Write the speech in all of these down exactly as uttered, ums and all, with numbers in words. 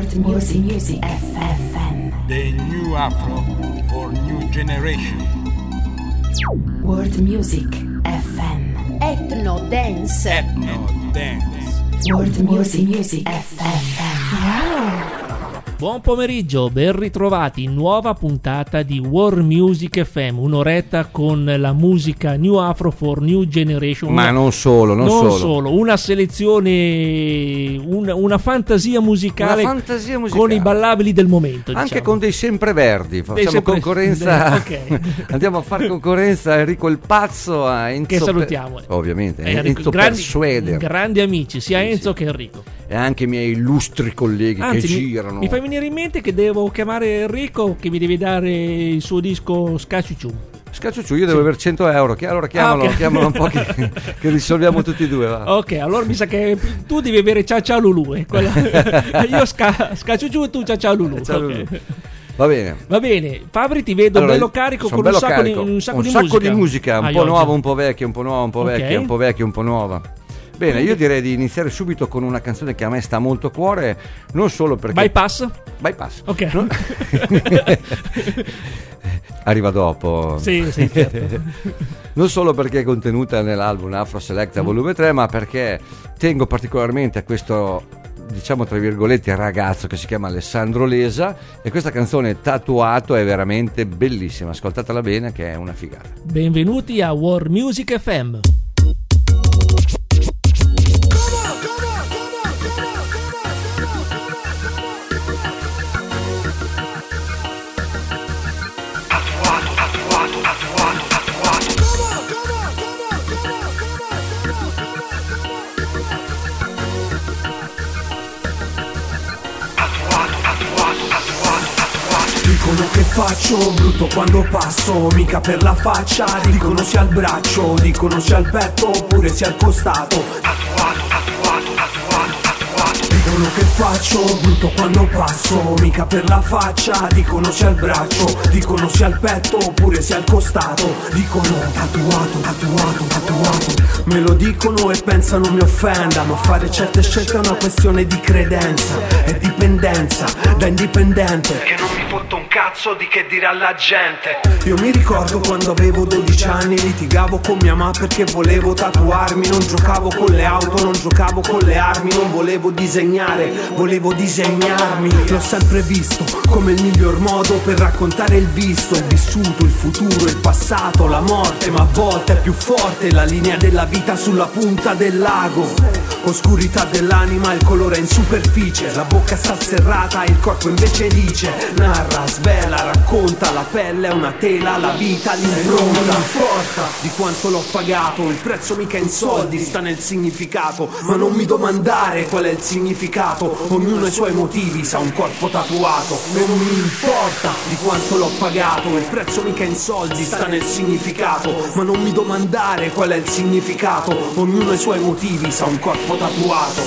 World Music Music F M. The new Afro for new generation. World Music F M. Ethno Dance. Ethno Dance. World Music Music F M. Wow. Buon pomeriggio, ben ritrovati, nuova puntata di World Music F M, un'oretta con la musica New Afro for New Generation. Ma non solo, non, non solo. solo, una selezione, una, una fantasia musicale, una fantasia musicale con i ballabili del momento. Anche diciamo. con dei sempreverdi, facciamo sempre... concorrenza, okay. Andiamo a fare concorrenza a Enrico il Pazzo, a Enzo, che salutiamo. Per... Ovviamente, eh, Enzo grandi, Persueder. Grandi amici, sia sì, Enzo sì. che Enrico. E anche i miei illustri colleghi. Anzi, che mi, girano. Mi fai venire in mente che devo chiamare Enrico che mi deve dare il suo disco Scacciuciù. Scacciuciù, io devo sì. aver cento euro. Allora chiamalo, ah, okay. chiamalo un po' che, che risolviamo tutti e due. Va. Ok, allora mi sa che tu devi avere Cia Cia Lulu. Eh, quella... io sca... Scacciuciù e tu Cia Cia Lulu. Cia okay. Lulu. Va bene. Va bene, Fabri, ti vedo allora, bello carico con bello un sacco, carico. Di, un sacco un di sacco musica. di musica, un ah, po' nuova, oggi. un po' vecchia, un po' nuova, un po' vecchia, okay. un po' vecchia, un po' nuova. Bene, io direi di iniziare subito con una canzone che a me sta molto a cuore, non solo perché... Bypass? Bypass. Ok. No? Arriva dopo. Sì, sì, certo. Non solo perché è contenuta nell'album Afro Selecta mm. volume tre, ma perché tengo particolarmente a questo, diciamo tra virgolette, ragazzo che si chiama Alessandro Lesa, e questa canzone Tatuato è veramente bellissima, ascoltatela bene che è una figata. Benvenuti a World Music F M. Dicono che faccio brutto quando passo, mica per la faccia, dicono sia al braccio, dicono sia al petto oppure sia al costato. Tatuato, tatuato, tatuato, tatuato. Dicono che faccio brutto quando passo, mica per la faccia, dicono sia al braccio, dicono sia al petto oppure sia al costato. Dicono tatuato, tatuato, tatuato. Me lo dicono e pensano mi offenda, ma fare certe scelte è una questione di credenza e dipendenza da indipendente, che non mi fotte un cazzo di che dirà la gente. Io mi ricordo quando avevo dodici anni, litigavo con mia mamma perché volevo tatuarmi. Non giocavo con le auto, non giocavo con le armi, non volevo disegnare, volevo disegnarmi. L'ho sempre visto come il miglior modo per raccontare il visto, il vissuto, il futuro, il passato, la morte. Ma a volte è più forte la linea della vita sulla punta del lago. Oscurità dell'anima, il colore è in superficie, la bocca sta serrata, il corpo invece dice, narra, svela, racconta, la pelle è una tela, la vita l'impronta. Non importa di quanto l'ho pagato, il prezzo mica in soldi, sta nel significato. Ma non mi domandare qual è il significato, ognuno ha i suoi motivi, sa un corpo tatuato. Non mi importa di quanto l'ho pagato, il prezzo mica in soldi, sta nel significato. Ma non mi domandare qual è il significato, ognuno ha i suoi motivi, sa un corpo tatuato.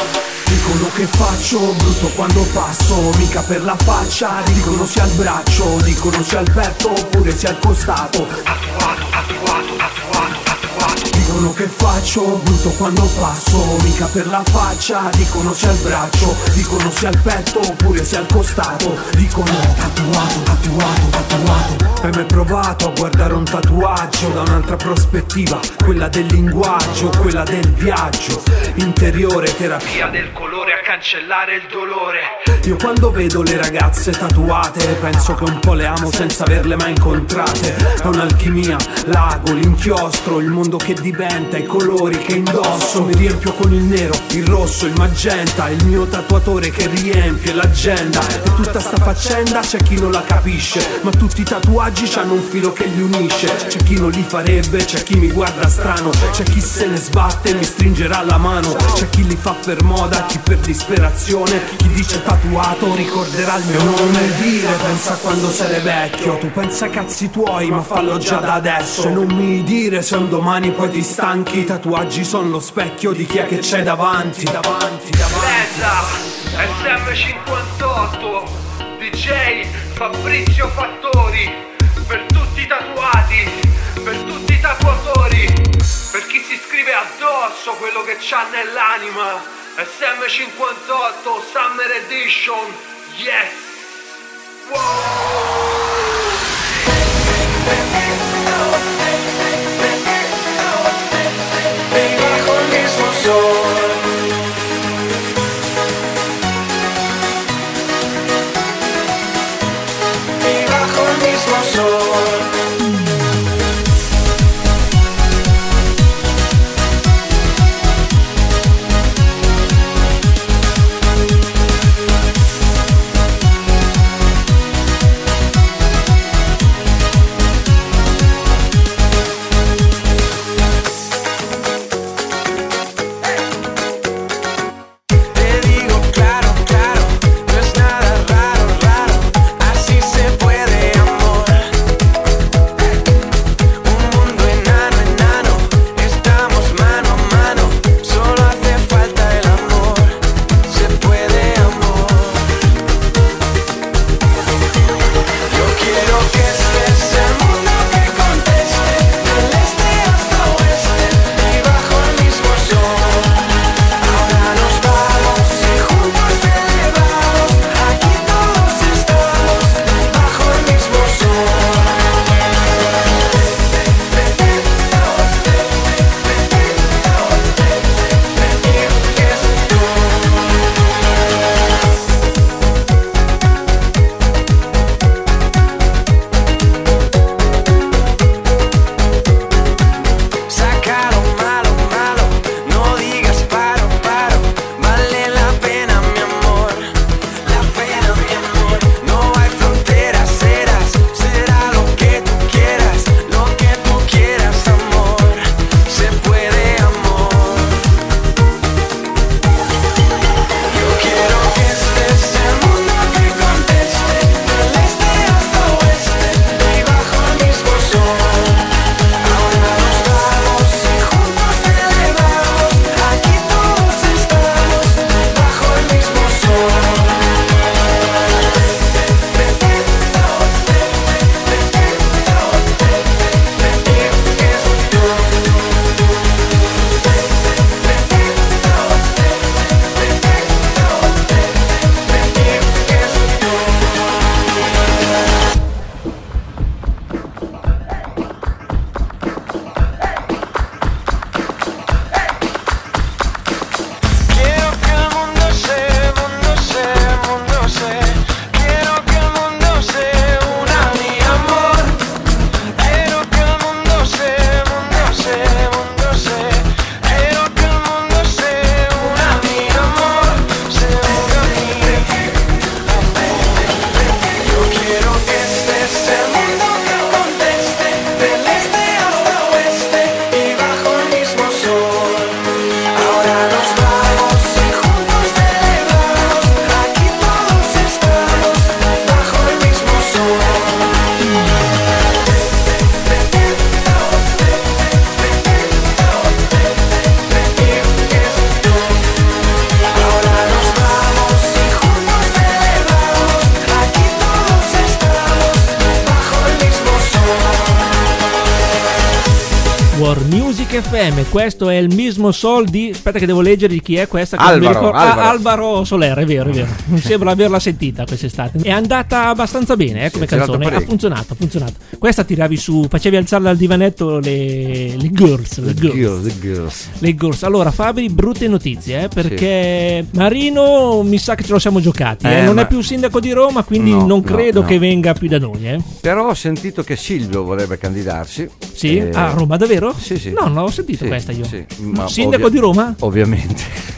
Dicono che faccio brutto quando passo, mica per la faccia, dicono sia al braccio, dicono sia al petto oppure sia al costato. Tatuato, tatuato, tatuato, tatuato. Dicono che faccio brutto quando passo, mica per la faccia, dicono sia al braccio, dicono sia al petto oppure sia al costato. Dicono tatuato, tatuato, tatuato. Hai mai provato a guardare un tatuaggio da un'altra prospettiva, quella del linguaggio, quella del viaggio interiore, terapia del colore a cancellare il dolore. Io quando vedo le ragazze tatuate penso che un po' le amo senza averle mai incontrate. È un'alchimia, l'ago, l'inchiostro, il mondo che diventa, i colori che indosso. Mi riempio con il nero, il rosso, il magenta, il mio tatuatore che riempie l'agenda. E tutta sta faccenda c'è chi non la capisce, ma tutti i tatuaggi c'hanno un filo che li unisce. C'è chi non li farebbe, c'è chi mi guarda strano, c'è chi se ne sbatte e mi stringerà la mano. C'è chi li fa per moda, chi per disperazione, chi dice tatuato ricorderà il mio nome. Dire pensa quando sarai vecchio, tu pensa ai cazzi tuoi ma fallo già da adesso. E non mi dire se un domani poi ti stanchi, i tatuaggi sono lo specchio di chi è che c'è davanti. Davanti, davanti. S M cinquantotto D J Fabrizio Fattori, per tutti i tatuati, per tutti i tatuatori, per chi si scrive addosso quello che c'ha nell'anima. S M cinquantotto Summer Edition, yes! Y bajo el mismo sol, y bajo el mismo sol. F M, questo è il mismo sol di, aspetta che devo leggere di chi è questa, che non mi Alvaro, ricordo. Alvaro. Ah, Alvaro Soler, è vero, è vero. Mi sembra averla sentita quest'estate. È andata abbastanza bene, eh, come Sì, canzone. Ha funzionato, ha funzionato. Questa tiravi su, facevi alzare dal divanetto le, le girls, le girls. Girls, the girls. Le girls. Allora, Fabri, brutte notizie, eh, perché Marino mi sa che ce lo siamo giocati. Eh, Eh, non ma- è più sindaco di Roma, quindi No, non no, credo no. che venga più da noi. Eh. Però ho sentito che Silvio vorrebbe candidarsi. Sì? Eh, A Roma, davvero? Sì, sì. No, non l'ho sentito Sì, questa io. sì, ma Sindaco ovvia- di Roma? Ovviamente.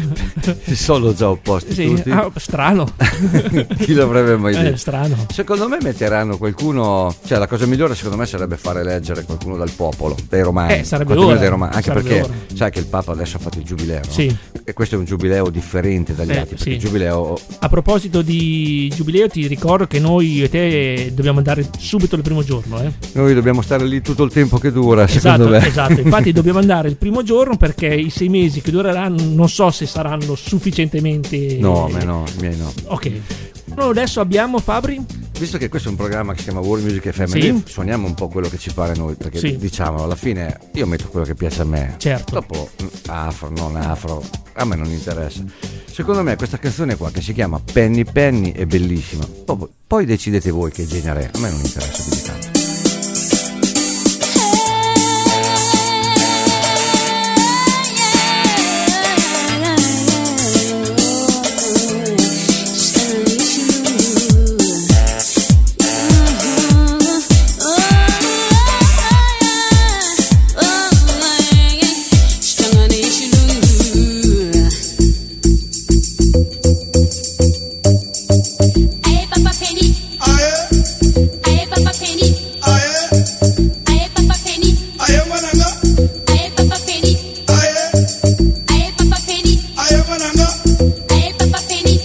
Si sono già opposti Sì, tutti. ah, strano. Chi l'avrebbe mai Eh, detto? strano. Secondo me metteranno qualcuno, cioè la cosa migliore secondo me sarebbe fare eleggere qualcuno dal popolo, dai romani. Eh, sarebbe Quantomeno ora, dai romani, anche sarebbe perché ora. sai che il Papa adesso ha fatto il giubileo, no? Sì. E questo è un giubileo differente dagli Eh, altri, perché sì. il giubileo A proposito di giubileo, ti ricordo che noi io e te dobbiamo andare subito il primo giorno. Eh? noi dobbiamo stare lì tutto il tempo che dura, secondo Esatto, me. esatto. Infatti dobbiamo andare il primo giorno perché i sei mesi che dureranno non so se saranno sufficientemente. No, me no, i miei no. Ok. Noi adesso abbiamo Fabri. visto che questo è un programma che si chiama World Music F M, Sì. noi suoniamo un po' quello che ci pare a noi, perché Sì. diciamo alla fine io metto quello che piace a me. Certo. Dopo mh, afro, non afro, a me non interessa. Secondo me questa canzone qua che si chiama Penny Penny è bellissima. Poi, poi decidete voi che genere è, a me non interessa più di tanto. Aye, Papa Penny. Aye, Papa Penny. Aye, Papa Penny. Aye, Papa Penny. Aye, Papa Penny. Aye, Papa Penny.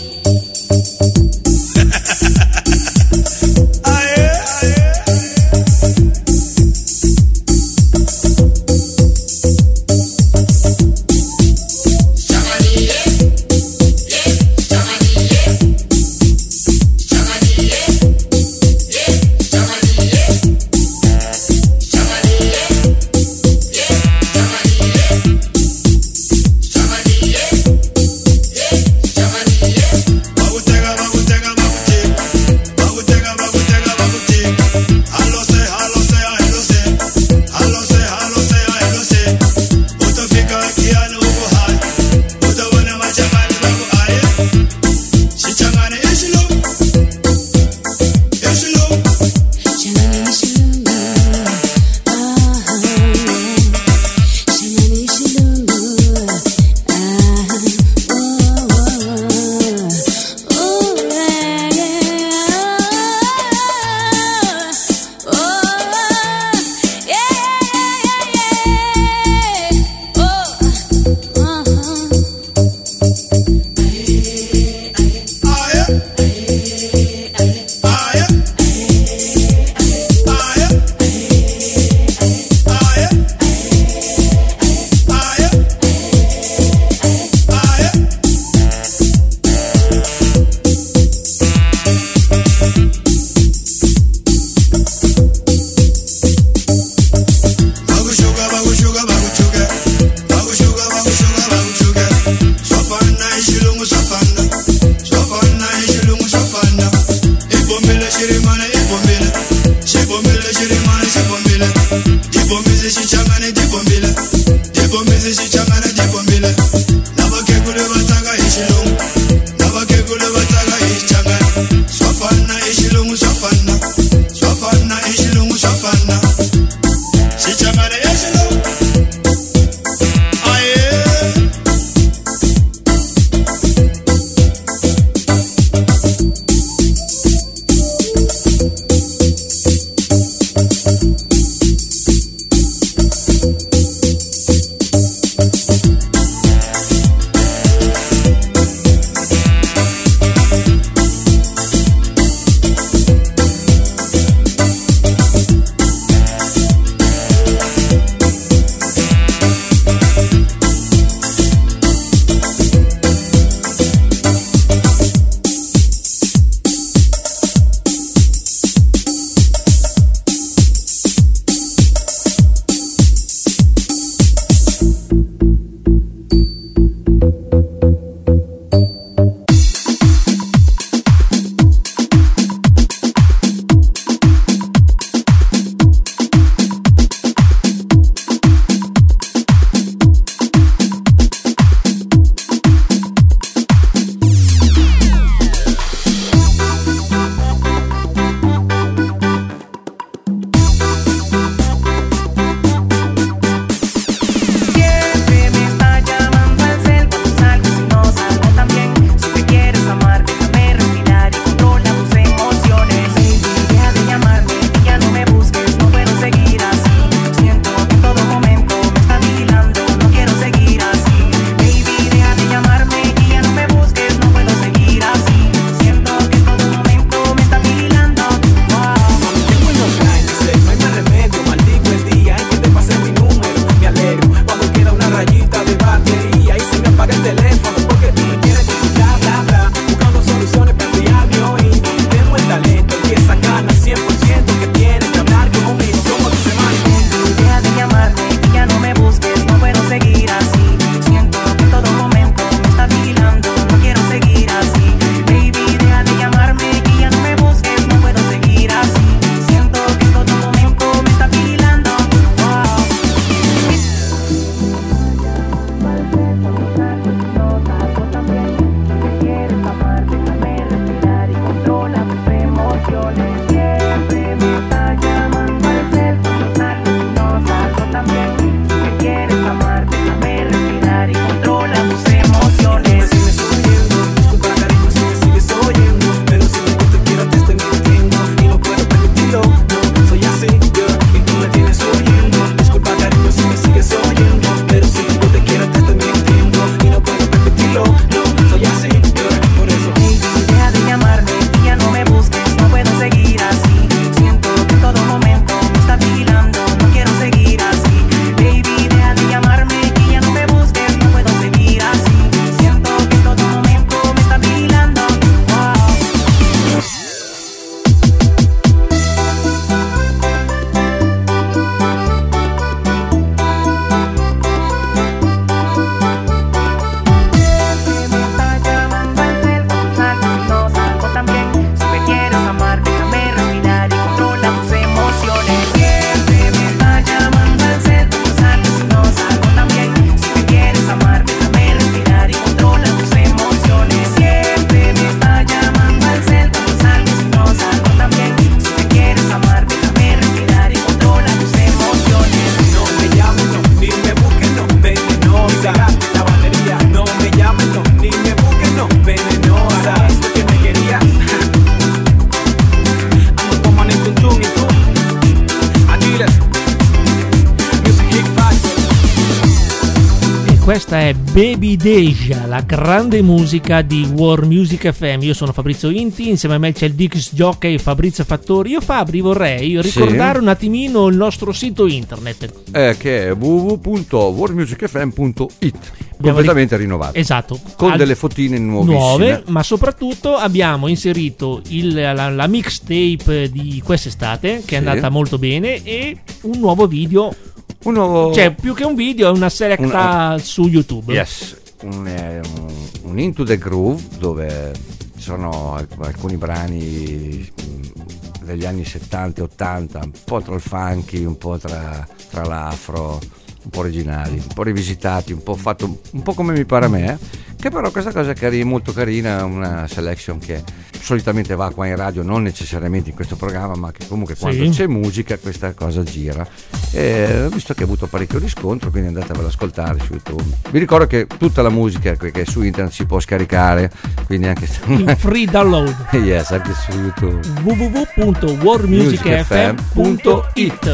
questa è Baby Deja, la grande musica di World Music F M. Io sono Fabrizio Inti, insieme a me c'è il Dix Jockey Fabrizio Fattori. Io Fabri vorrei ricordare Sì. un attimino il nostro sito internet. Eh, che è w w w punto world music f m punto i t, completamente rinnovato. Esatto. Con Al- delle fotine nuovissime. nuove, ma soprattutto abbiamo inserito il, la, la mixtape di quest'estate, che è Sì. andata molto bene, e un nuovo video. Un nuovo... Cioè, più che un video, è una selecta su YouTube. Yes, un, eh, un, un Into the Groove dove ci sono alc- alcuni brani mh, degli anni settanta e ottanta, un po' tra il funky, un po' tra, tra l'afro, un po' originali, un po' rivisitati, un po' fatto un po' come mi pare a me, eh, che però questa cosa è cari- molto carina, una selection che solitamente va qua in radio, non necessariamente in questo programma, ma che comunque quando Sì. c'è musica questa cosa gira. E ho visto che ha avuto parecchio riscontro, quindi andatevela ad ascoltare su YouTube. Vi ricordo che tutta la musica che che su internet si può scaricare, quindi anche In free download. yes, anche su YouTube. w w w punto world music f m punto i t.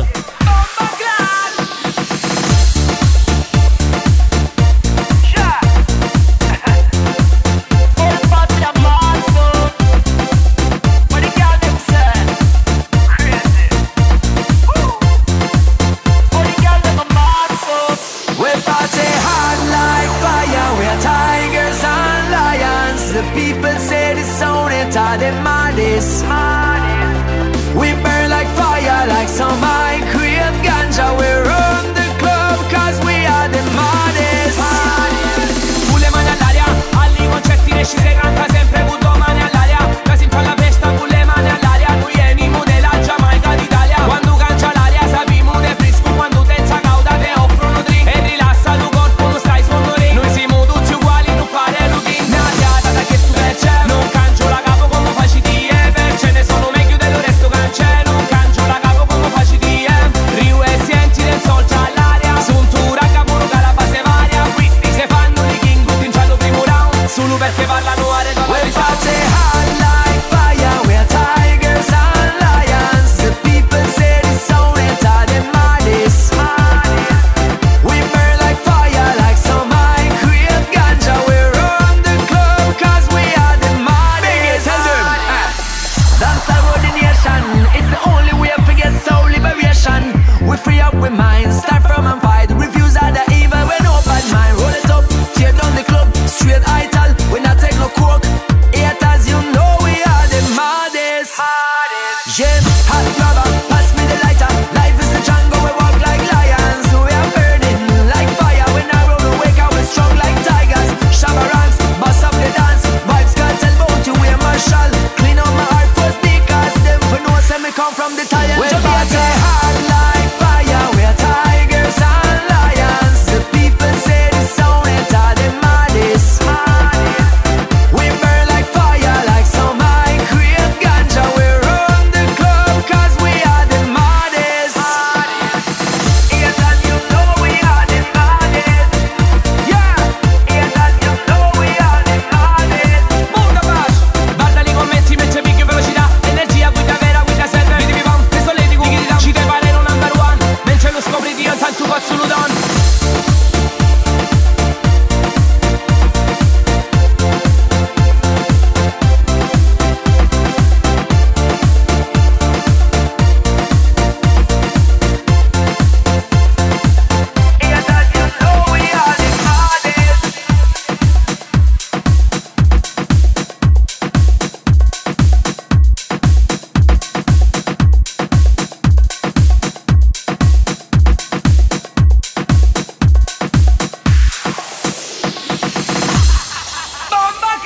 We party hard like fire, we're tigers and lions. The people say this sound it are the maddest. We burn like fire, like some high cream ganja. We run the club cause we are the maddest. Tu le mani all'aria, agli concerti ne scese canta sempre avuto mani all'aria. Casi in la festa con le mani all'aria. Noi veniamo della Giamaica d'Italia. Quando cancia l'aria sappiamo de fresco. Quando tenza cauda te offrono drink. E rilassa tu corpo, non stai sonore. Noi siamo tutti uguali, non fare routine. Una fiata da che tu c'è. Non cangio la capo come facci di e per ce ne sono meglio del resto cancè. Non cangio la capo come facci di e. Rio e senti del sol c'ha l'aria. Son tu raga puro che la base varia. Qui se fanno i king tutti in cielo primo round. Solo perché parlano a regole. We party hard like fire, we're tigers and lions. The people say this sound it are the maddest. We burn like fire, like some high cream ganja. We run the club cause we are the maddest. That's our road nation. It's the only way to get soul liberation. We free up with minds, start from and fight. Refuse all the evil, we no bad mind. Roll it up, tear down the club, straight idle. We not take no coke. Haters, you know we are the maddest. Yeah, hot rubber, pass me the lighter. Life is a jungle, we walk like lions. We are burning like fire. When I roll the wake up, we're strong like tigers. Shabba ranks, bust up the dance. Vibes can't tell about you, we're martial. Clean up my heart for speakers. Them for no say me come from the Italian. We party hard like fire. We're tigers and lions. The people say this sound it are the maddest. We burn like fire, like some high cream ganja. We run the club cause we are the maddest. Yeah, that you know we are the maddest. Yeah, yeah, that you know we are the maddest. Muta bash, guardali commenti, mette picchio velocità. Energia, guida vera, guida serve. Vedi pam, questo lei di guida. Ci deve fare un number one. Mentre lo scopri di io, tanto faccio lo don. Yeah, that you know we are the maddest. Bomba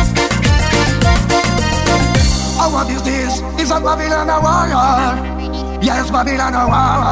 Our business is a Babylon a warrior. Yes, Babylon a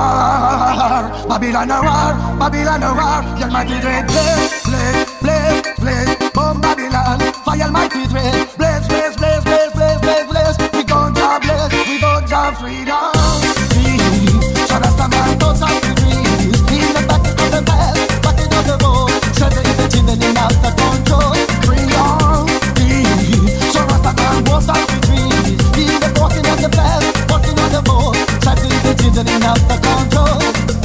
war, Babylon a war, Babylon a war. The Almighty dread, blaze, blaze, blaze, blaze. Boom Babylon, fire Almighty dread, blaze, blaze, blaze, blaze, blaze, blaze, blaze. We gon' job blaze, we gon' job freedom. Peace, so that's the man goes out to breathe. In the back of the bell, back of the boat. Said there is a children in out the control. Freedom, peace, so that's the man goes out to breathe. In the walking of the bell, walking on the boat. Said there is a children in out the control.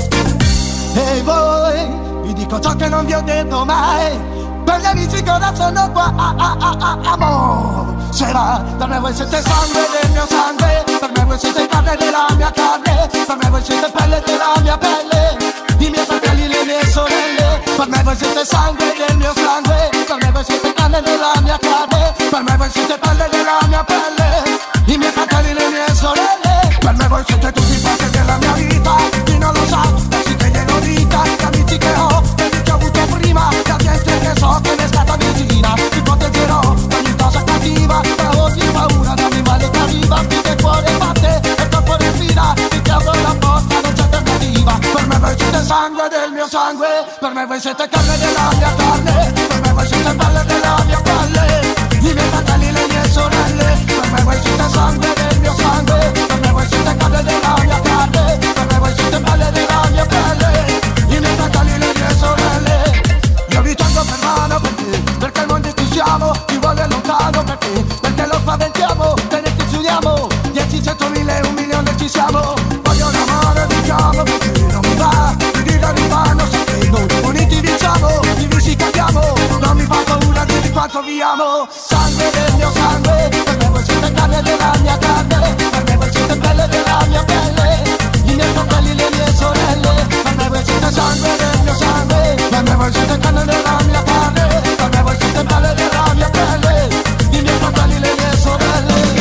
Hey boy, vi dico ciò che non vi ho detto mai. Per gli amici che ora sono qua, ah, ah, ah, ah, amor. Se va, per me voi siete sangue del mio sangue. Per me voi siete carne della mia carne. Per me voi siete pelle della mia pelle. I miei fratelli, le mie sorelle. Per me voi siete sangue del mio sangue. Per me voi siete carne della mia carne. Per me voi siete pelle della mia pelle. I miei fratelli, le mie sorelle. Per me voi siete tutti parte della mia vita. Chi non lo sa, pensi che glielo dica. Gli amici che ho, quelli che ho avuto prima. La gente che so che mi è stata vicina. Ti proteggerò da ogni cosa cattiva. Da ogni paura, da ogni male che arriva. Finché il cuore batte e il corpo respira. Ti chiamo la forza, non c'è alternativa. Per me voi siete sangue del mio sangue. Per me voi siete carne della mia carne. Per me voi siete pelle della mia pelle. I miei fratelli, le mie sorelle. Per me voi siete sangue del mio sangue. Per me voi siete carne della mia carne. Per me voi siete pelle della mia pelle. I miei fratelli, le mie sorelle. Io vi tengo per mano perché, perché il mondo in cui siamo ci vuole lontano perché, perché lo spaventiamo, te ne ti chiudiamo. Dieci, cento, mille, un milione ci siamo. Voglio un amore, diciamo perché non mi va. Mi dico di fanno sempre noi uniti vinciamo, divisi cambiamo. Non mi fa paura di quanto vi amo. Sangue del mio sangue, per me voi siete carne della mia carne. Per me voi siete pelle della mia pelle. I miei fratelli, le mie sorelle. Per me voi siete sangue del mio sangue. Per me voi siete carne della mia carne. Per me voi siete pelle della mia pelle. I miei fratelli, le mie sorelle.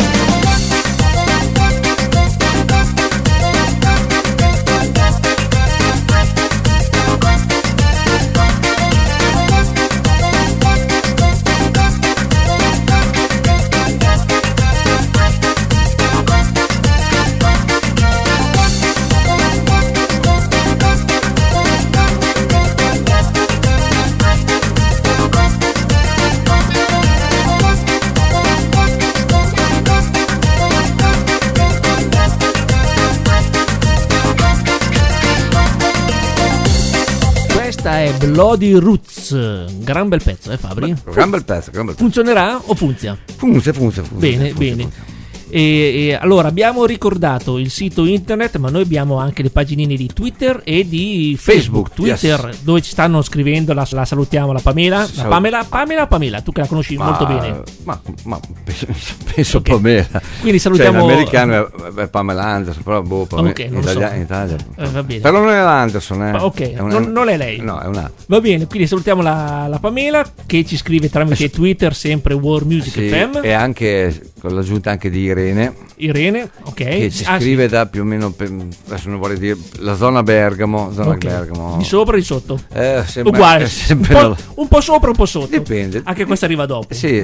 Questa è Bloody Roots, gran bel pezzo, eh Fabri? Gran bel pezzo, gran bel pezzo. Funzionerà o funziona? Funziona, funziona, funziona. Bene, funziona, bene. funziona. E, e allora abbiamo ricordato il sito internet, ma noi abbiamo anche le paginine di Twitter e di Facebook. Facebook, Twitter, yes. dove ci stanno scrivendo, la, la salutiamo, la Pamela. La Sal- Pamela, Pamela, Pamela, tu che la conosci Ma- molto bene. Ma, ma penso, penso Ok. Pamela. Quindi salutiamo- Cioè, l'americano è, è Pamela Anderson, però boh, Pamela, Ok, in, non lo Italia, so. in Italia. Eh, va bene. Però non è l'Anderson, eh. Ma ok, È una- non, non è lei. No, è una. Va bene, quindi salutiamo la, la Pamela che ci scrive tramite Twitter, sempre War Music Sì, F M. e anche con l'aggiunta anche di Irene, Irene, ok. che ci Ah, sì. scrive da più o meno, per- adesso non vorrei dire, la zona Bergamo, zona Ok. Bergamo. Di sopra o di sotto? Eh, sembra- Uguale, è sempre un, nella- po', un po' sopra, un po' sotto. Dipende. Anche questa arriva dopo. Sì.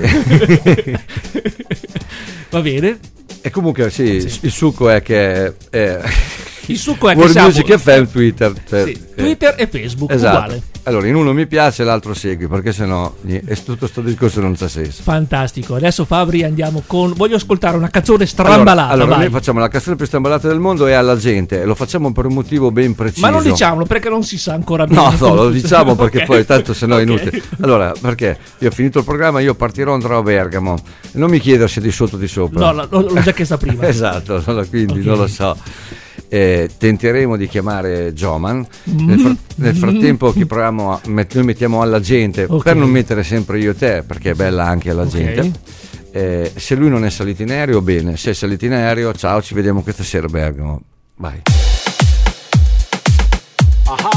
Va bene. E comunque sì, Sì. il succo è che è Il succo è che World siamo- Music F M Twitter, cioè, Sì, eh, Twitter e Facebook, esatto. uguale. Allora, in uno mi piace e l'altro segui, perché sennò ni- e tutto sto discorso non c'ha senso. Fantastico. Adesso Fabri andiamo con... Voglio ascoltare una canzone strambalata. Allora, allora vai. noi facciamo la canzone più strambalata del mondo e alla gente, e lo facciamo per un motivo ben preciso. Ma non diciamolo perché non si sa ancora bene. No, no, come lo funziona. diciamo perché Ok. poi tanto se no è Ok. inutile. Allora, perché io ho finito il programma, io partirò, andrò a Bergamo. E non mi chiedere se di sotto o di sopra. No, l'ho, l'ho già chiesta prima. Esatto, allora, quindi Ok. non lo so. Eh, tenteremo di chiamare Joman. Mm. Nel, fr- nel frattempo chiamiamo a- met- noi mettiamo alla gente, Ok. per non mettere sempre io e te, perché è bella anche alla Ok. gente. Eh, se lui non è salito in aereo, bene. Se è salito in aereo, ciao, ci vediamo questa sera a Bergamo. Vai. Aha.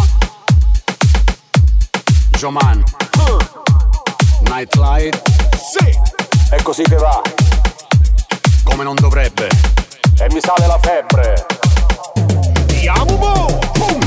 Joman. Nightlight. Sì. È così che va. Come non dovrebbe. E mi sale la febbre. Andiamo, boh. Boom.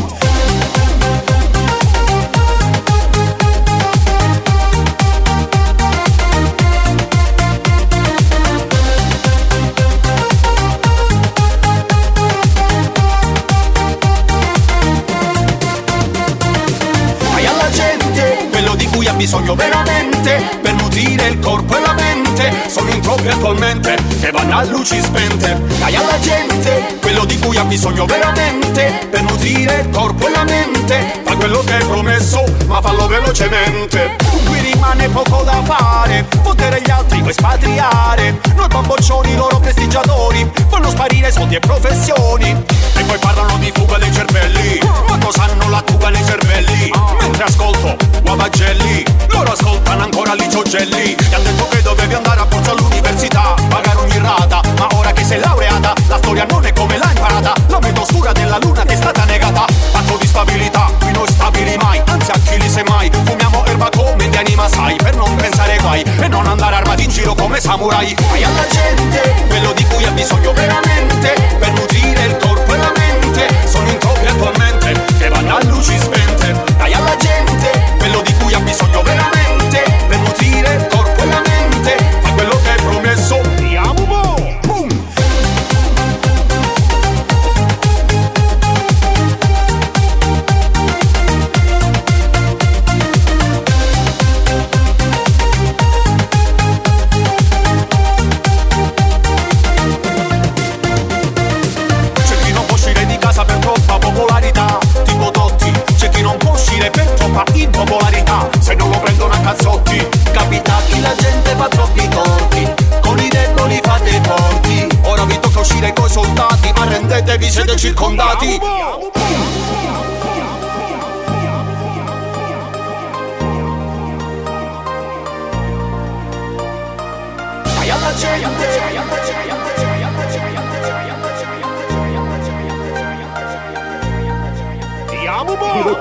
attualmente, che vanno a luci spente. Dai alla gente quello di cui ha bisogno veramente, per nutrire il corpo e la mente. Fa quello che hai promesso, ma fallo velocemente. Qui rimane poco da fare, fottere gli altri o espatriare. Noi bamboccioni, loro prestigiatori, fanno sparire soldi e professioni. E poi parlano di fuga dei cervelli, ma cosa hanno la fuga nei cervelli? Mentre ascolto Guavagelli, loro ascoltano ancora Licio Gelli. Ti hanno detto che dovevi andare a forza all'università, pagare ogni rata, ma ora che sei laureata la storia non è come l'hai imparata. La metà oscura della luna ti è stata negata. Patto di stabilità, qui non stabili mai, anzi Achilli semmai. Fumiamo erba come di anima sai, per non pensare guai e non andare armati in giro come samurai. Fai alla gente quello di cui ha bisogno veramente, per nutrire il corpo e la mente. Sono in troppi attualmente, che vanno a luci spente. Dai alla gente quello di cui ha bisogno veramente, per nutrire il corpo e la mente. Fai quello che hai promesso, andiamo boom, boom. C'è chi non può uscire di casa per troppa popolarità, tipo Totti. C'è chi non può uscire per troppa impopolarità, se non lo prendono a cazzotti. Capita che la gente fa troppi torti, con i deboli fate forti. Ora vi tocca uscire coi soldati, arrendetevi, siete circondati. Vai alla gente. Andiamo boh!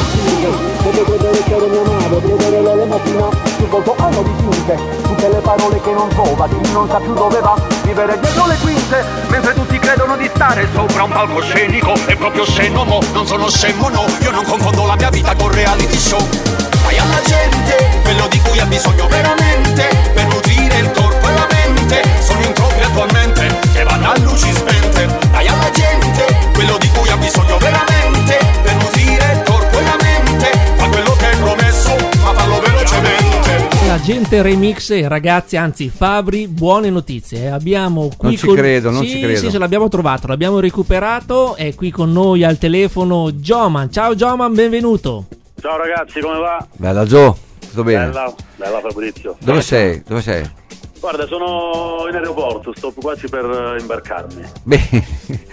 Potete vedere mia madre, vedere le mattina sul volto hanno dipinte tutte le parole che non trova, chi non sa più dove va, vivere dietro le quinte, mentre tutti credono di stare sopra un palcoscenico. È proprio scemo, mo, non sono scemo, no. Io non confondo la mia vita con reality show. Fai alla gente quello di cui ha bisogno veramente, per nutrire il corpo e la mente. Sono in troppi attualmente, che vanno a luci spente. Dai alla gente quello di cui ha bisogno veramente, per nutrire il corpo e la mente. Fa quello che hai promesso, ma fallo velocemente. La gente remix, eh, ragazzi, anzi Fabri, buone notizie. eh. Abbiamo qui Non ci con... credo, non sì, ci credo. Sì, ce l'abbiamo trovato, l'abbiamo recuperato. È qui con noi al telefono Gioman. Ciao Gioman, benvenuto. Ciao ragazzi, come va? Bella Gio, tutto bene? Bella, bella Fabrizio. Dove sei? Dove sei? Guarda, sono in aeroporto, sto quasi per eh, imbarcarmi. Bene,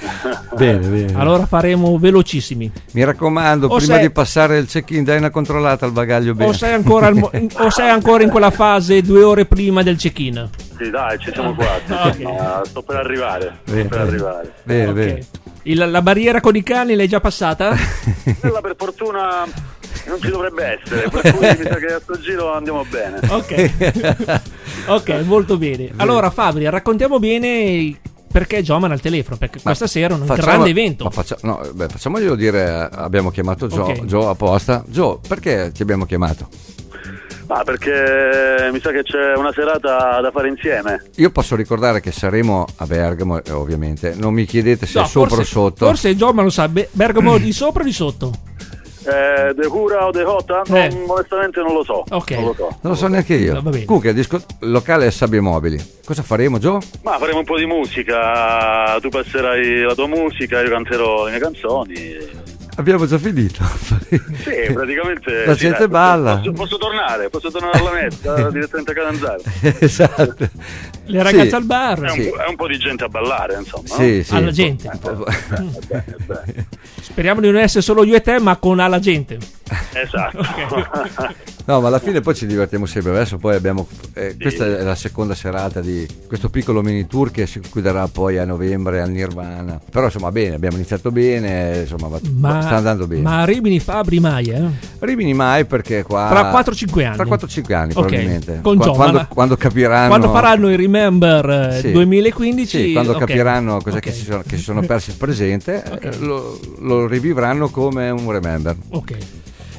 bene, bene. Allora faremo velocissimi. Mi raccomando, O prima sei- di passare il check-in dai una controllata al bagaglio bene. O sei, ancora al mo- o sei ancora in quella fase due ore prima del check-in? Sì, dai, ci siamo quasi. Ok. Ma sto per arrivare. Sto Bene, per bene. arrivare. Bene, Ok. bene. Il- la barriera con i cani l'hai già passata? Quella per fortuna non ci dovrebbe essere, per cui mi sa che a sto giro andiamo bene. Ok. Ok, molto bene. Allora Fabri, raccontiamo bene perché Gioman al telefono, perché Ma questa sera è un facciamo- grande evento. Ma faccia- no, beh, facciamoglielo dire, eh, abbiamo chiamato Gio, Ok. Gio apposta. Gio, perché ti abbiamo chiamato? Ah, perché mi sa che c'è una serata da fare insieme. Io posso ricordare che saremo a Bergamo, eh, ovviamente. Non mi chiedete se No, è sopra forse, o sotto. Forse Gioman lo sa, Be- Bergamo di sopra o di sotto? Eh, De Cura o De Jota? Non- Eh. Onestamente non lo so. Ok. Non lo so. Non lo so neanche io. Va bene. Comunque, il disco- locale Sabbie Mobili. Cosa faremo, Gio? Ma faremo un po' di musica, tu passerai la tua musica, io canterò le mie canzoni. Abbiamo già finito. Sì, praticamente La sì, gente dai, balla. Posso, posso tornare, posso tornare alla messa direttamente a Catanzaro. Esatto. Le ragazze Sì. al bar? È un, Sì. po', è un po' di gente a ballare, insomma. Sì, sì. Alla gente. No? Eh, beh, eh, beh. Speriamo di non essere solo io e te, ma con alla gente. Esatto. No, ma alla fine poi ci divertiamo sempre. Adesso poi abbiamo. eh, questa è la seconda serata di questo piccolo mini tour che si chiuderà poi a novembre al Nirvana. Però insomma, bene, abbiamo iniziato bene. Insomma, va- Ma, sta andando bene. ma Rimini Fabri mai, eh? Rimini mai perché qua. Tra quattro cinque anni. Tra quattro cinque anni, Ok, probabilmente. con Qua- Gio, quando, ma la- quando capiranno. Quando faranno il Remember eh, Sì. duemilaquindici. Sì, quando ok. capiranno cos'è Ok. che, si sono, che si sono persi il presente, Ok. eh, lo, lo rivivranno come un remember. Ok.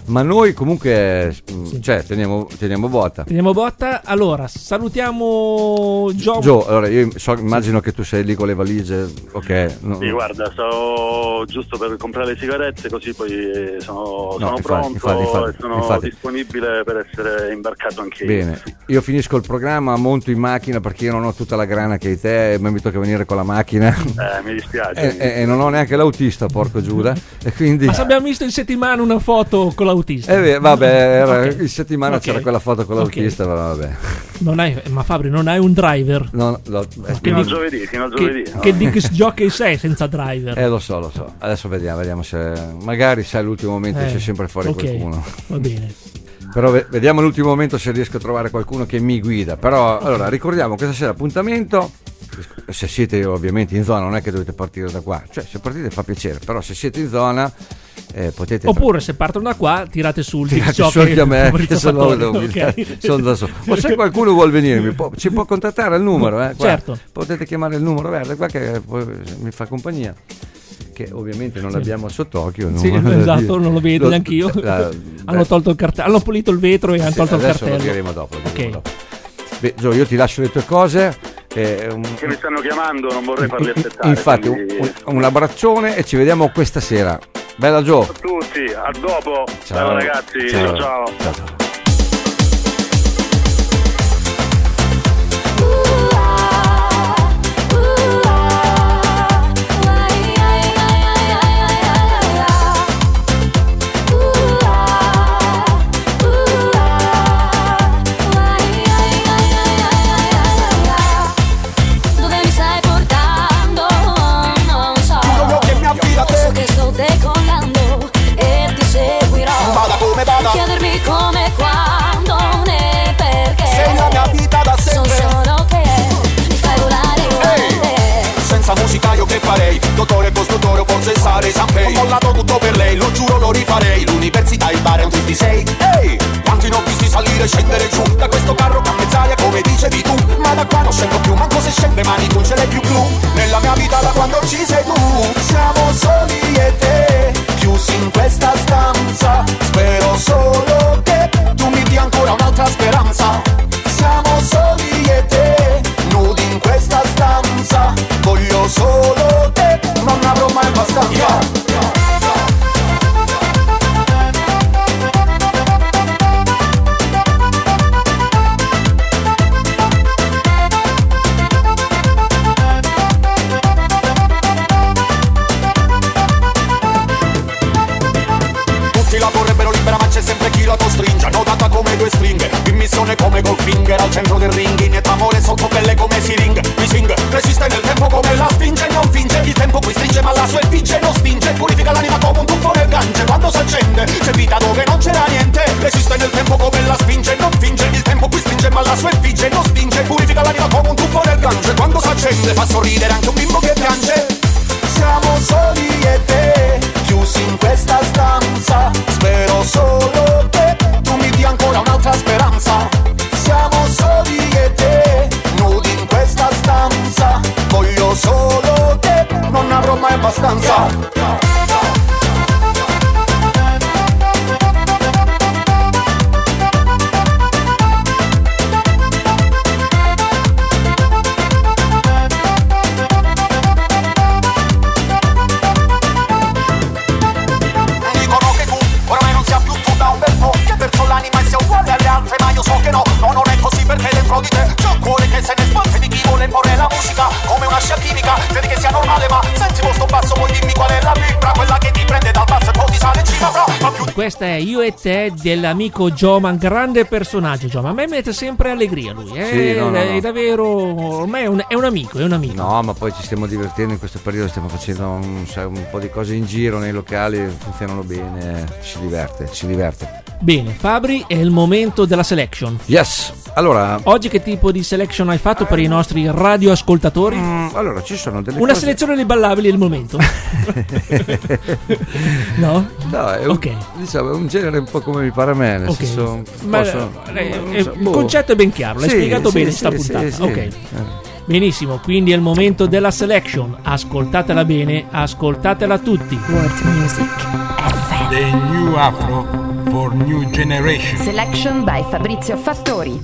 Ma noi comunque sì. cioè, teniamo, teniamo botta. Teniamo botta. Allora, salutiamo Gio. Gio, allora io so, immagino che tu sei lì con le valigie. Ok. No. Sì, guarda, sto giusto per comprare le sigarette, così poi sono, No, sono infatti, pronto infatti, infatti, e sono infatti. disponibile per essere imbarcato anche io. Bene, io finisco il programma, monto in macchina perché io non ho tutta la grana che hai te e mi tocca venire con la macchina. Eh, mi dispiace. e, e, e non ho neanche l'autista, porco Giuda. E quindi... Ma se abbiamo visto in settimana una foto con l'autista. Eh beh, vabbè, era, Okay. in settimana Okay. c'era quella foto con l'autista, Okay. ma vabbè. Non hai, ma Fabri, non hai un driver? No, no, eh, Fino Che a di- giovedì, fino a Che, giovedì. no? che disc jockey sei senza driver? eh, lo so, lo so. Adesso vediamo, vediamo se magari sai all'ultimo momento Eh, c'è sempre fuori ok, qualcuno. Va bene. Però ve- vediamo all'ultimo momento se riesco a trovare qualcuno che mi guida. Però allora ricordiamo questa sera appuntamento. Se siete ovviamente in zona non è che dovete partire da qua, cioè se partite fa piacere, però se siete in zona eh, potete Oppure se partono da qua, tirate sul disc tirate jockey soldi a me Fabrizio che se no Fattori, devo ok? guidare, sono da solo. O se qualcuno vuol venire mi può- ci può contattare al numero, eh, qua. Certo. Potete chiamare il numero verde qua che poi mi fa compagnia, che ovviamente non Sì. abbiamo sott'occhio il Sì, numero da esatto, dire. non lo vedo Lo- neanche io. eh, Hanno beh, tolto il cartello, hanno pulito il vetro e hanno sì, tolto il adesso lo cartello. diremo dopo, lo diremo Ok. dopo. Beh, Gio, io ti lascio le tue cose. eh, un- Che mi stanno chiamando, non vorrei farli aspettare. Infatti, quindi- un, un abbraccione e ci vediamo questa sera. Bella Gio. a tutti, a dopo. Ciao. Ciao ragazzi, Ciao. ciao ciao. Ciao, ciao. Dove mi stai portando? Non so. Giuro che mi affida a te. So che sto decollando e ti seguirò. Vada come vada. Chiedermi come, quando né perché. Sei la mia vita da Sono sempre. solo che mi fai volare con te. Senza musica io che farei? Dottore, costruttore o forse sarei Sanpei. Ho mollato tutto per lei, lo giuro lo rifarei. L'università, il bar è un trentasei. Ehi, quanti ne ho visti salire e scendere giù da questo carro che a mezz'aria come dicevi tu. Ma da qua non scendo più, manco se scende mani tu ce l'hai più blu. Nella mia vita da quando ci sei tu. Siamo soli e te, chiusi in questa stanza. Spero solo che tu mi dia ancora un'altra speranza. Siamo soli e te, nudi in questa stanza. Voglio solo te, non avrò mai abbastanza. Tutti la vorrebbero libera ma c'è sempre chi la costringe. Annodata come due stringhe, in missione come Goldfinger. Al centro del ring, inietta amore sotto pelle come Siring. Mi swing, resiste nel tempo come la spinge. Non finge, il tempo qui stringe ma la sua effigie non spinge. Purifica l'anima come un tuffo nel gange. Quando s'accende, c'è vita dove non c'era niente. Resiste nel tempo come la spinge. Non finge, il tempo qui stringe ma la sua effigie non spinge. Purifica l'anima come un tuffo nel gange. Quando s'accende, fa sorridere anche un bimbo che piange. Siamo soli e te, chiusi in questa stanza. Spero solo che tu mi dia ancora un'altra speranza. Siamo soli e te, nudi in questa stanza. Voglio solo te, non avrò mai abbastanza. Dicono che tu oramai non sia più tu da un bel po', che per l'anima sia uguale alle altre, ma io so che no, no, non è così perché dentro di te c'è un cuore che se ne spante di chi vuole imporre la musica come una scia chimica. Credi che sia normale ma senti questo basso, poi dimmi qual è la vibra, quella che ti prende dal basso e poi ti sale in cima fra ma più di Questa è Io e te dell'amico Gioman, grande personaggio Gioman. A me mette sempre allegria lui, eh? Sì, no, no, è no. davvero, ormai è un, è un amico, è un amico. No, ma poi ci stiamo divertendo in questo periodo, stiamo facendo un, sai, un po' di cose in giro nei locali, funzionano bene, ci diverte, ci diverte. Bene, Fabri, è il momento della selection. Yes, allora, Oggi che tipo di selection hai fatto per i nostri radioascoltatori? mm, allora ci sono delle Una cose... selezione dei ballabili del momento. No? No, è un, Ok. diciamo, è un genere un po' come mi pare a me, nel Ok. senso, Ma, posso- eh, non eh, so, il boh. concetto è ben chiaro, l'hai Sì, spiegato sì, bene in sì, sta sì, puntata. sì. Ok. Eh. Benissimo, quindi è il momento della selection. Ascoltatela bene, ascoltatela tutti. World Music F M. The New Afro for New Generation. Selection by Fabrizio Fattori.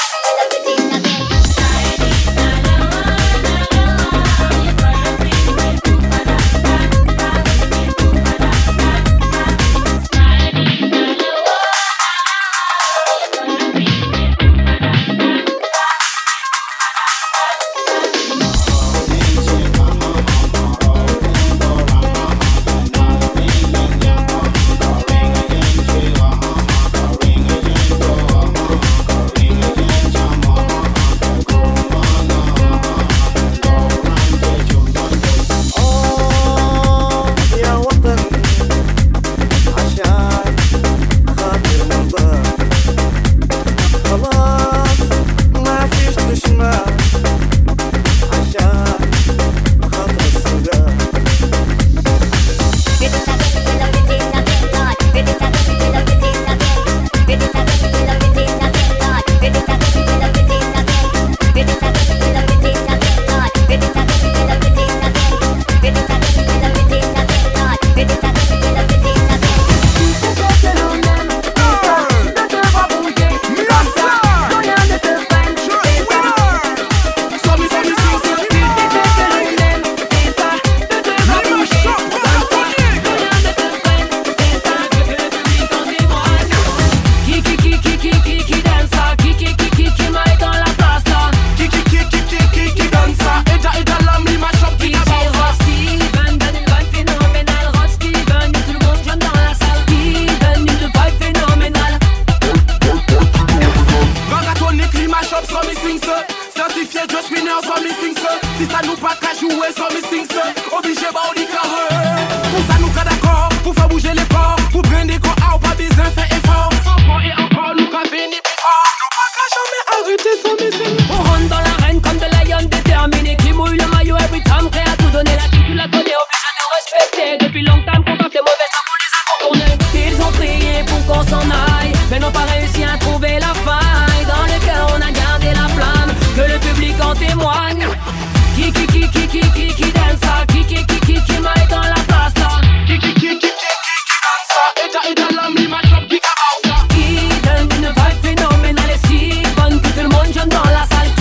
Qui donne une vibe phénoménale et si bonne que tout le monde chante dans la salle.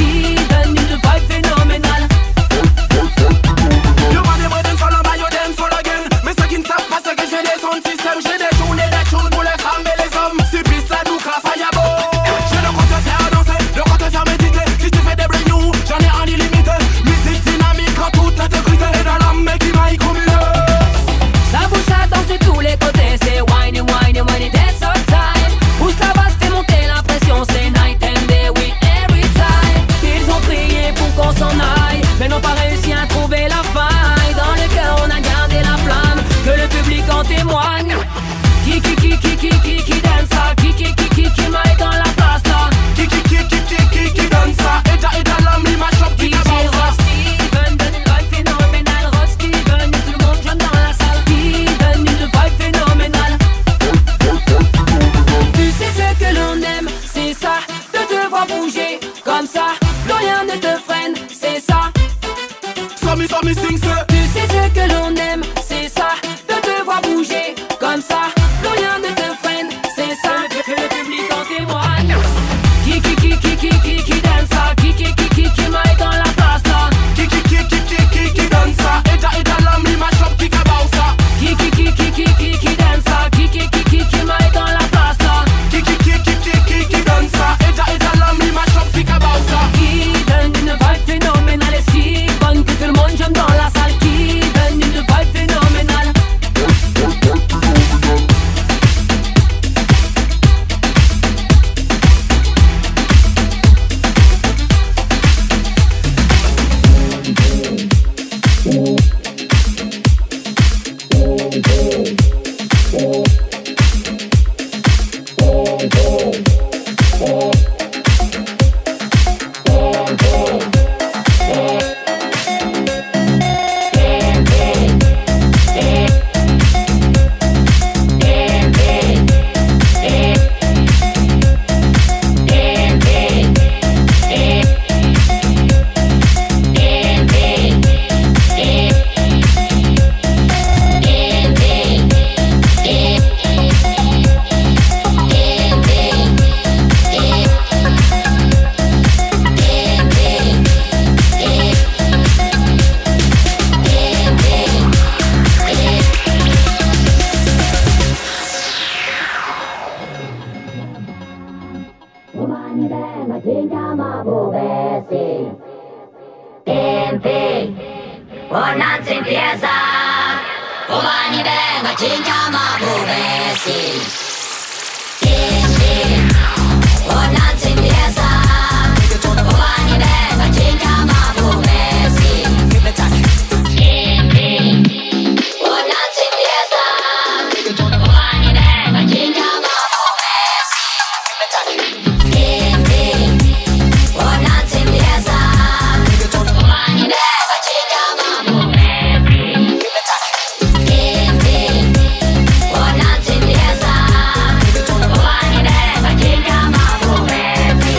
mabubesi. Tempi, onanzi empieza. Umani venga chincha mabubesi. Tempi, onanzi empieza. Umani venga chincha mabubesi. Tempi, onanzi empieza. Umani venga chincha mabubesi. Tempi, onanzi empieza. Umani venga chincha mabubesi. Tempi, onanzi empieza. Umani venga chincha mabubesi.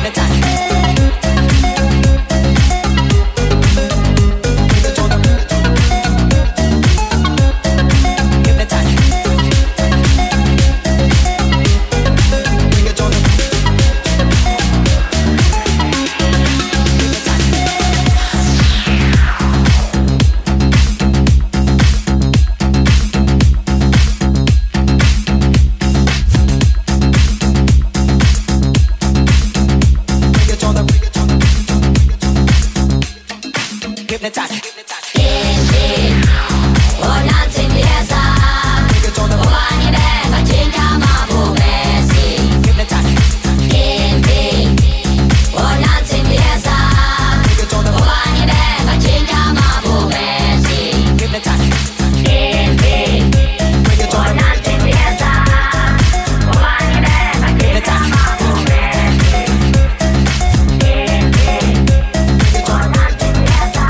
Tempi, onanzi empieza. Umani venga chincha mabubesi. Tempi, onanzi empieza. Umani venga chincha mabubesi. Tempi, onanzi empieza. Umani venga chincha mabubesi. Tempi, onanzi empieza.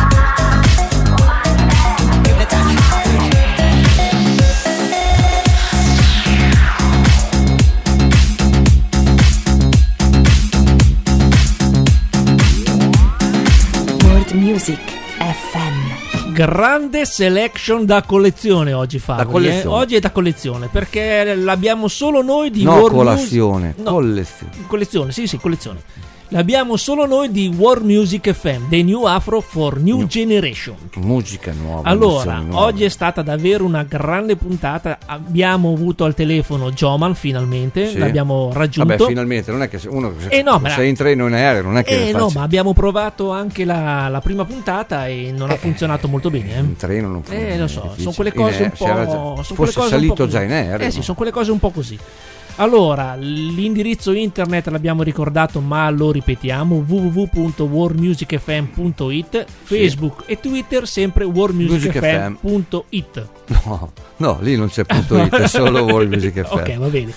World Music F M. Grande selection da collezione oggi, Fabri. Da collezione. eh? Oggi è da collezione perché l'abbiamo solo noi di No, World colazione, Music. No, collezione. collezione, sì, sì, collezione. L'abbiamo solo noi di World Music F M, dei New Afro for New Generation. Musica nuova. Allora, emozioni nuove. oggi è stata davvero una grande puntata. Abbiamo avuto al telefono Joman finalmente, Sì. l'abbiamo raggiunto. Vabbè, finalmente, non è che se uno se Eh no, ma- sei in treno o in aereo, non è che Eh faccia- no, ma abbiamo provato anche la, la prima puntata e non ha funzionato molto bene. Eh. in treno non funziona. Eh, lo so, è difficile. sono quelle In cose un aereo, po'. se era già- sono fosse quelle cose un salito po' già così. in aereo. Eh sì, no? sono quelle cose un po' così. Allora, l'indirizzo internet l'abbiamo ricordato, ma lo ripetiamo: w w w punto world music f m punto i t, Facebook e Twitter sempre world music f m punto i t. No, no, lì non c'è punto it, è solo World Music F M. Ok, va bene.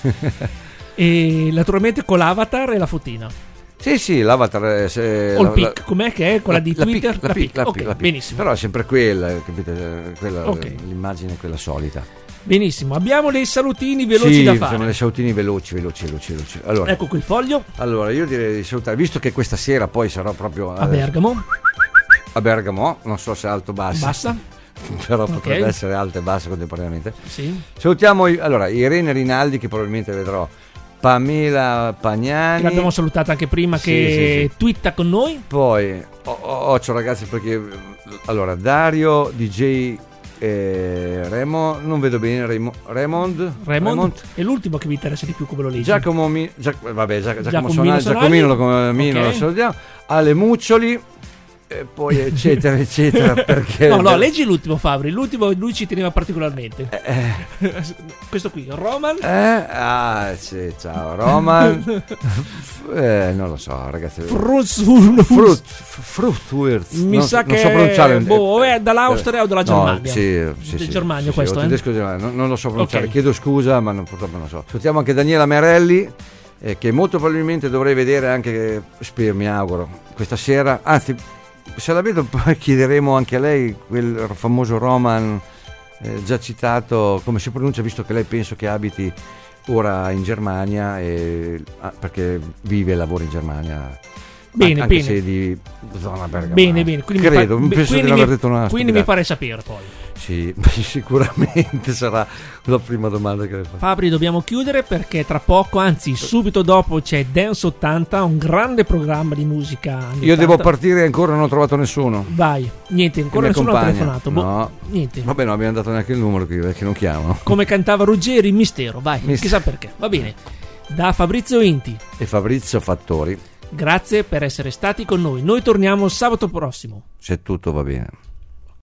E naturalmente con l'avatar e la fotina. Sì, sì, l'avatar è se- O il la- pic, la- com'è che è quella di la Twitter? pic, la pic, la Ok, pic, la pic. benissimo. Però è sempre quella, capite? Quella- Ok. l'immagine è quella solita. Benissimo, abbiamo dei salutini veloci sì, da facciamo fare. dei salutini veloci, veloci, veloci, veloci. Allora, Ecco qui il foglio allora, io direi di salutare, visto che questa sera poi sarò proprio a Bergamo. a Bergamo, non so se alto o basso. Basta. Però Ok. potrebbe essere alto e basso contemporaneamente. Sì. Salutiamo i- allora Irene Rinaldi, che probabilmente vedrò, Pamela Pagnani. Che l'abbiamo salutata anche prima, Sì, che sì, sì. twitta con noi. Poi ho- ho- occhio ragazzi, perché allora Dario D J eh, Remo, non vedo bene Remo, Raymond, Raymond. È l'ultimo che mi interessa di più come lo leggi. Giacomo Mi- Giac- vabbè, Giac- Giacomo Giacomino Sonagli, Sonagli. Giacomino lo, Mino, Ok. lo salutiamo, Ale Muccioli e poi eccetera eccetera, perché No, no, leggi l'ultimo, Fabri. L'ultimo lui ci teneva particolarmente. Eh. Questo qui, Roman. Eh? Ah, sì, ciao Roman. eh, non lo so, ragazzi. Fruit- Fruit Fruitwurst. Mi non, sa non che so pronunciare. boh, è dall'Austria o dalla Germania? No, sì, sì, Del sì, Germania sì, questo, sì, eh? o tedesco o germano, non, non lo so pronunciare. Ok. Chiedo scusa, ma non, purtroppo non so. Salutiamo anche Daniela Merelli, eh, che molto probabilmente dovrei vedere anche, spero, mi auguro, questa sera. Anzi, se la vedo poi chiederemo anche a lei quel famoso Roman eh, già citato, come si pronuncia, visto che lei penso che abiti ora in Germania, e, ah, perché vive e lavora in Germania. Bene, anche bene. se di zona Bergamo. Bene, bene. Quindi credo, mi fa- penso quindi di non mi- aver detto una Quindi mi stupidata. farei sapere poi. Sì, sicuramente sarà la prima domanda che le fa. Fabri, dobbiamo chiudere perché tra poco, anzi subito dopo, c'è Dance ottanta, un grande programma di musica anni Io devo ottanta. partire e ancora non ho trovato nessuno. Vai, niente, Che ancora mi nessuno ha accompagna. telefonato. Boh, No. niente. Vabbè, non abbiamo dato neanche il numero, che, che non chiamano. Come cantava Ruggeri, mistero, vai, Mistero. chissà perché. Va bene. Da Fabrizio Inti E Fabrizio Fattori. Grazie per essere stati con noi. Noi torniamo sabato prossimo. Se tutto va bene.